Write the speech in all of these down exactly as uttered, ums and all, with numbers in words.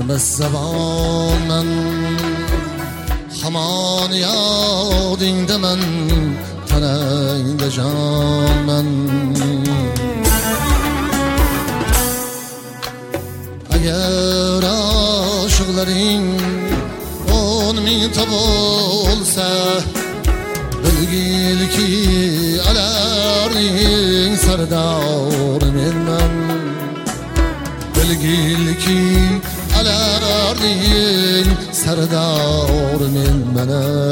bilmas zabonan hamon yodingdaman tanangda jonman agar oshiqlaring o'n mingta bo'lsa bilgilki alarning sardori menman bilgilki alarning sardori menman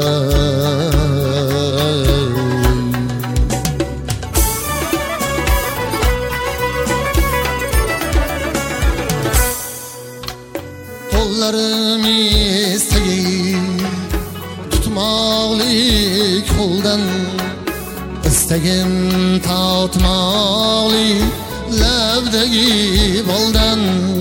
qo'llarim istagim tutmoqlik qo'ldan istagim tatmoqlik labdagi boldan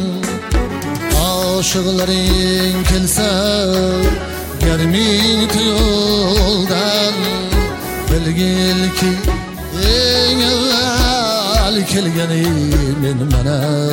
oshiqlaring kelsa gar mingta yo'ldan bilgilki eng avval kelgani menman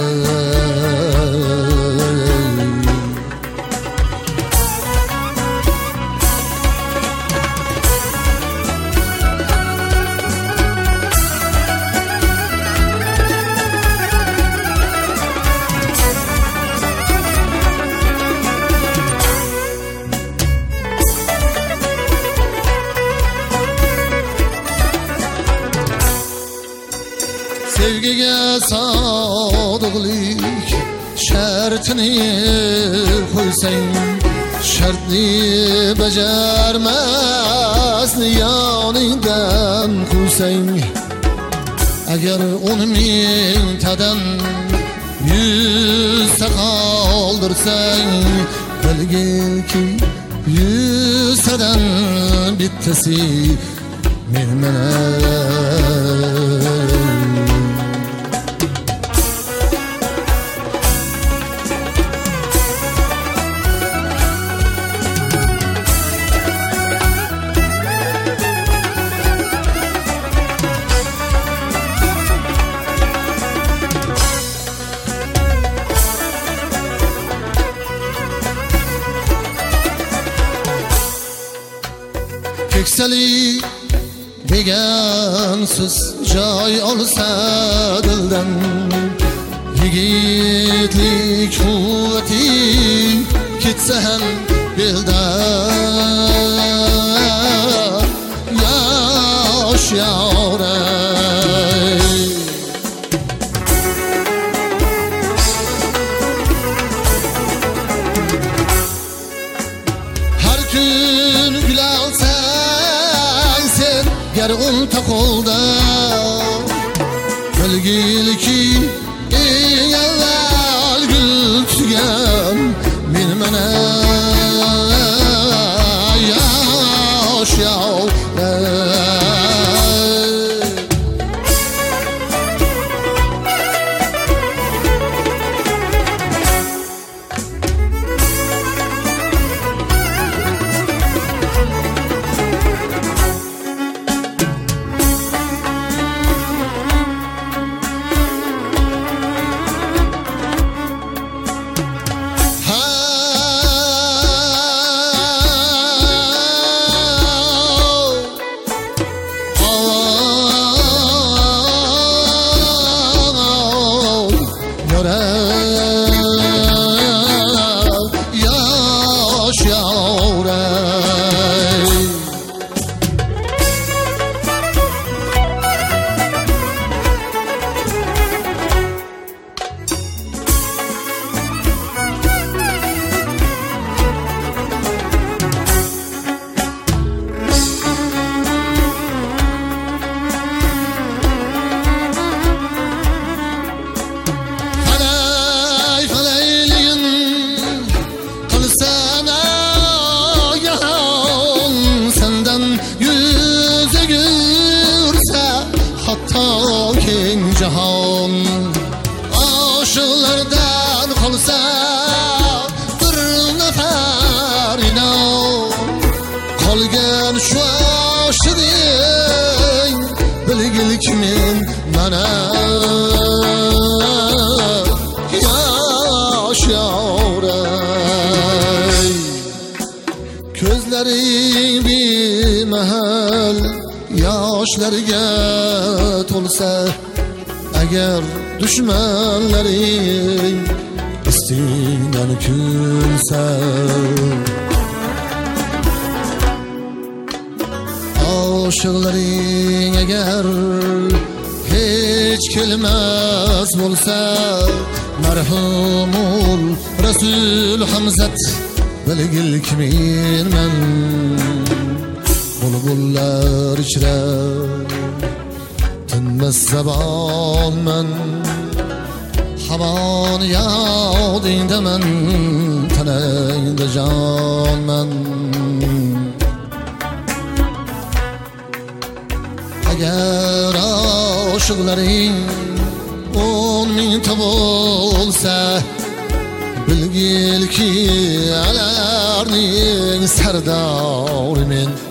sevgiga sodiqlik shartini qo'ysang shartni bajarmas yoningdan quvsang agar o'n mingtadan yuzta qoldirsang bilgilki yuztadan bittasi menman keksali degan so'z joy olsa dildan yigitlik quvvati ketsa ham beldan yosh yoray har kun gülalsa gar unta qo'lda bilgilki eng avval gul tutgan menman yosh yoray jahon aşıqlardan qolsa bir nafar inon qolgan shu oshiding bilgilki men mana yosh yoray yoshlarga to'lsa agar dushmanlaring istingdan kulsa oshiqlaring agar hech kelmas bo'lsa marhumul Rasul Hamzat bilgil kimenman bulbullar ichra tinmas zabonman hamon yodingdaman tanangda jonman agar oshiqlaring o'n mingta bo'lsa bilgilki alarning sardori men